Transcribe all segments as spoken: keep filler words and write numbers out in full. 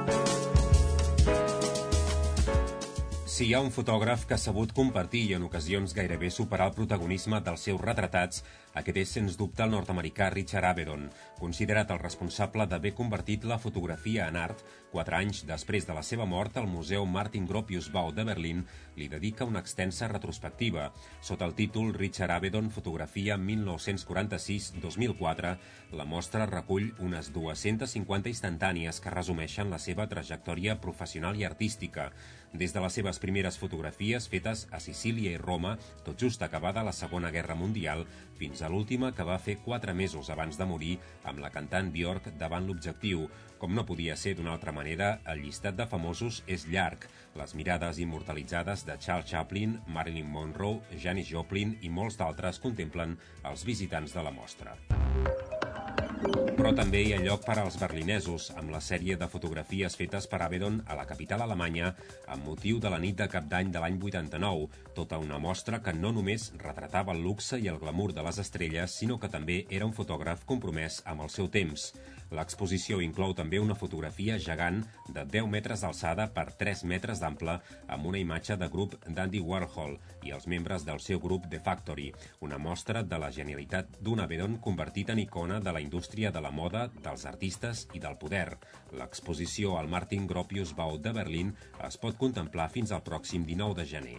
Si hi ha un fotògraf que ha sabut compartir i en ocasions gairebé superar el protagonisme dels seus retratats, aquest és, sens dubte, el nord-americà Richard Avedon, considerat el responsable d'haver convertit la fotografia en art. Quatre anys després de la seva mort, el Museu Martin Gropius Bau de Berlín li dedica una extensa retrospectiva. Sota el títol Richard Avedon, fotografia mil nou-cents quaranta-sis a dos mil quatre, la mostra recull unes dues-centes cinquanta instantànies que resumeixen la seva trajectòria professional i artística. Des de les seves primeres fotografies fetes a Sicília i Roma, tot just acabada la Segona Guerra Mundial, fins a l'última que va fer quatre mesos abans de morir amb la cantant Björk davant l'objectiu. Com no podia ser d'una altra manera, el llistat de famosos és llarg. Les mirades immortalitzades de Charles Chaplin, Marilyn Monroe, Janis Joplin i molts d'altres contemplen els visitants de la mostra. Però també hi ha lloc per als berlinesos, amb la sèrie de fotografies fetes per Avedon a la capital alemanya amb motiu de la nit de Cap d'Any de l'any vuitanta-nou, tota una mostra que no només retratava el luxe i el glamour de les estrelles, sinó que també era un fotògraf compromès amb el seu temps. L'exposició inclou també una fotografia gegant de deu metres d'alçada per tres metres d'ample amb una imatge de grup d'Andy Warhol i els membres del seu grup The Factory, una mostra de la genialitat d'un Avedon convertit en icona de la indústria de la moda, dels artistes i del poder. L'exposició al Martin Gropius Bau de Berlín es pot contemplar fins al pròxim dinou de gener.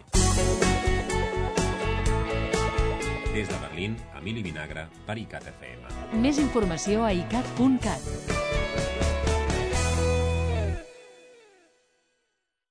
Des de Berlín, Emili Vinagre, per ICAT F M. Més informació a icat punt cat.